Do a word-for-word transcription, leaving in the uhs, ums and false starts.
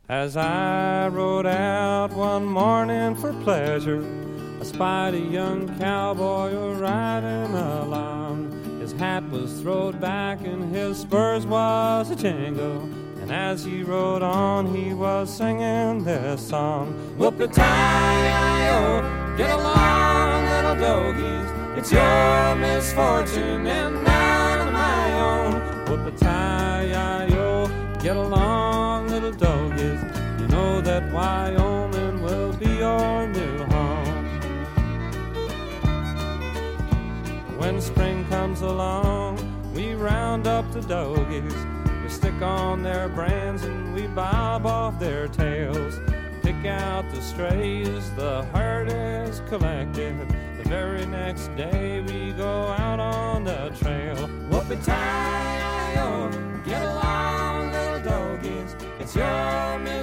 As I rode out one morning for pleasure, I spied a young cowboy riding along. His hat was throwed back and his spurs was a jingle, and as he rode on he was singing this song. Whoop-a-tie-I-O, get along little dogies, it's your misfortune and none of my own. Whoop-a-tie-I-O, get along little dogies, you know that Wyoming will be your new home. When spring comes along, we round up the dogies, we stick on their brands and we bob off their tails. Pick out the strays, the herd is collected. The very next day we go out on the trail. Whoop-a-tie-I-O, get along little dogies, it's your